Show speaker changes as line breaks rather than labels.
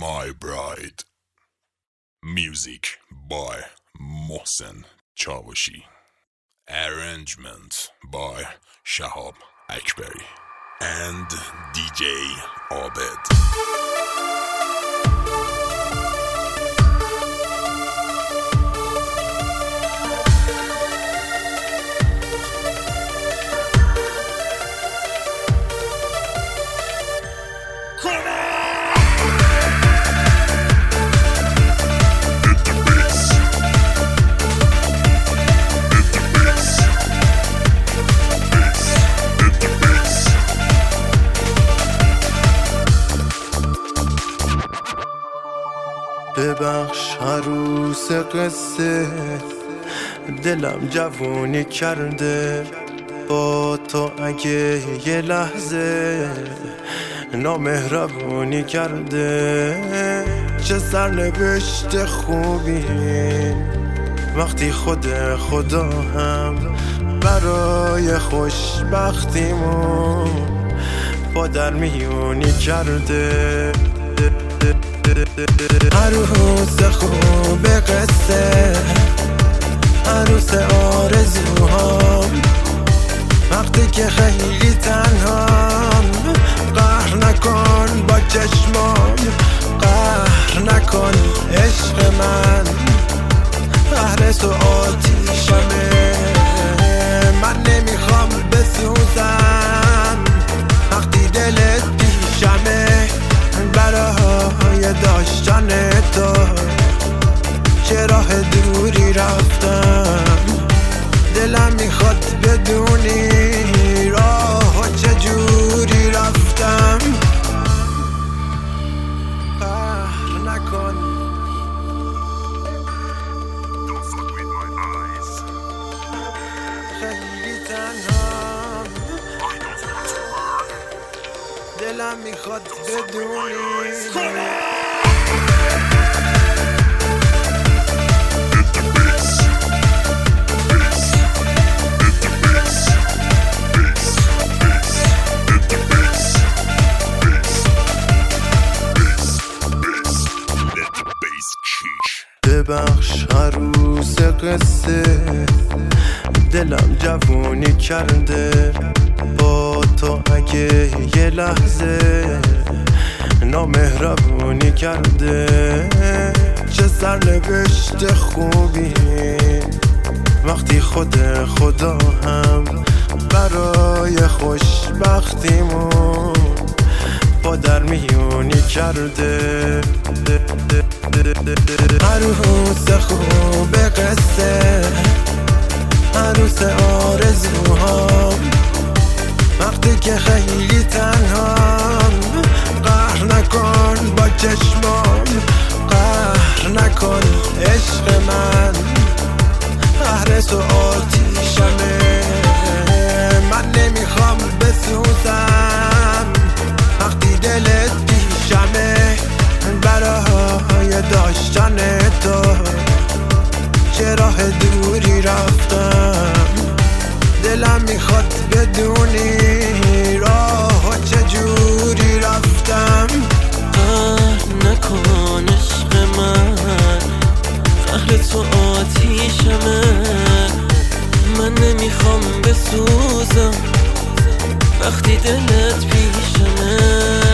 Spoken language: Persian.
My Bride. Music by Mohsen Chavashi. Arrangement by Shahab Akbari and DJ Abed.
ببخش عروس قصه، دلم جوونی کرده با تو. اگه یه لحظه نامهربونی کرده، چه سرنوشت خوبی وقتی خدا هم برای خوشبختیمون با در میونی کرده. عروس خوب قصه، عروس آرزوهام، وقتی که خیلی تنهام، قهر نکن با چشمام، قهر نکن عشق من، قهر تو آتیشمه. من نمیخوام بسوزم وقتی دلت پیشمه، برای داشتن تو چه راه دوری رفتم. دلم میخواد بدونی راه چجوری رفتم. قهر نکن، خیلی تنهام، دلم میخواد بدونی. ببخش عروس قصه، دلم جوونی کرده با تو. اگه یه لحظه نامهربونی کرده، چه سرنوشت خوبی وقتی خدا هم برای خوشبختیمون با در میونی کرده. عروس خوب قصه، عروس آرزوهام، وقتی که خیلی تنهام، قهر نکن با چشمام، قهر نکن عشق من، قهر تو آتیشمه. من نمیخوام بسوزم وقتی دلت پیشمه، برای داشتن تو چه راه دوری رفتم. دلم میخواد بدونی راه چجوری رفتم.
قهر نکن عشق من، قهر تو آتیشمه. من نمیخوام بسوزم وقتی دلت پیشمه،